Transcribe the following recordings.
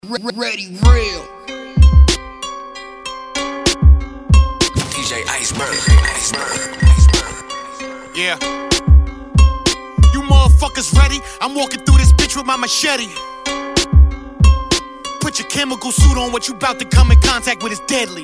Ready real. DJ Iceberg. Yeah. You motherfuckers ready? I'm walking through this bitch with my machete. Put your chemical suit on, what you about to come in contact with is deadly.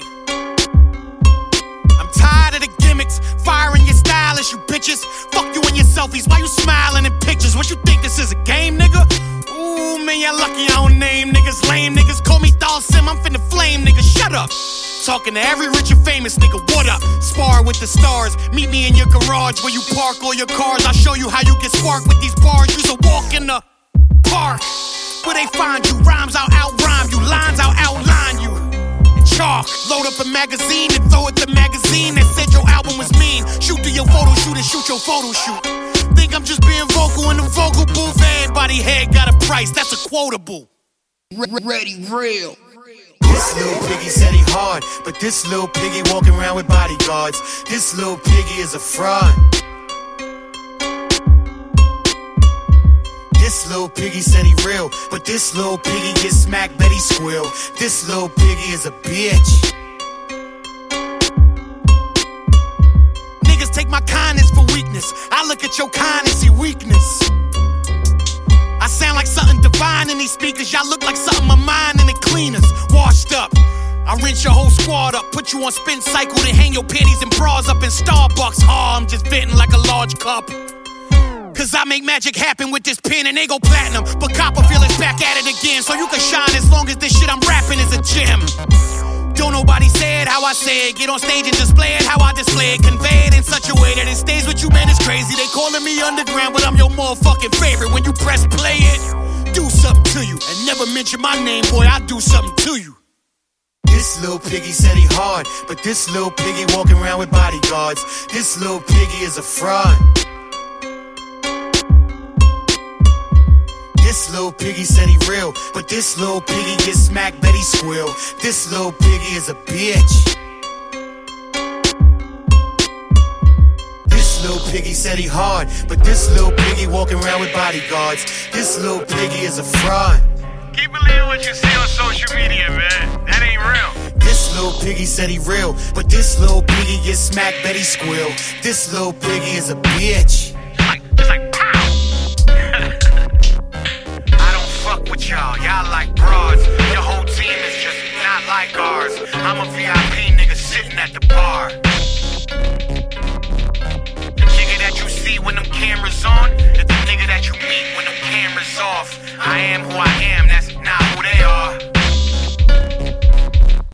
I'm tired of the gimmicks, firing your stylish, you bitches. Fuck you and your selfies, why you smiling in pictures? What you think this is a game, nigga? Ooh, man, you're lucky I don't name niggas. Lame niggas, call me Dawson, I'm finna flame niggas. Shut up. Talking to every rich and famous nigga, what up? Spar with the stars, meet me in your garage where you park all your cars. I'll show you how you get sparked with these bars. You's a walk in the park. Where they find you, rhymes I'll out-rhyme you, lines I'll outline you. And chalk, load up a magazine and throw at the magazine that said your album was mean. Shoot through your photo shoot and shoot your photo shoot. Think I'm just being vocal in the vocal booth. Everybody head got a price, that's a quotable. Ready real. This little piggy said he hard, but this little piggy walking around with bodyguards. This little piggy is a fraud. This little piggy said he real, but this little piggy get smacked, bet he squeal. This little piggy is a bitch. Niggas take my kindness for weakness. I look at your kindness, see weakness. I sound like something divine in these speakers. Y'all look like something of mine in the cleaners. Washed up. I rinse your whole squad up, put you on spin cycle, then hang your panties and bras up in Starbucks. Oh, I'm just venting like a large cup. Cause I make magic happen with this pen and they go platinum. But Copperfield is back at it again, so you can shine as long as this shit I'm rapping is a gem. Don't nobody say it how I say it. Get on stage and display it how I display it. Convey it in such a way that it stays with you, man, it's crazy. They calling me underground, but I'm your motherfucking favorite. When you press play it, do something to you. And never mention my name, boy, I'll do something to you. This little piggy said he hard, but this little piggy walking around with bodyguards. This little piggy is a fraud. This little piggy said he real, but this little piggy get smacked, bet he squeal. This little piggy is a bitch. This little piggy said he hard, but this little piggy walking around with bodyguards. This little piggy is a fraud. Keep believing what you see on social media, man. That ain't real. This little piggy said he real, but this little piggy get smacked, bet he squeal. This little piggy is a bitch. Just like pow! I don't fuck with y'all like broads. Your whole team is just not like ours. I'm a VIP nigga sitting at the bar. The nigga that you see when them cameras on is the nigga that you meet when them cameras off. I am who I am.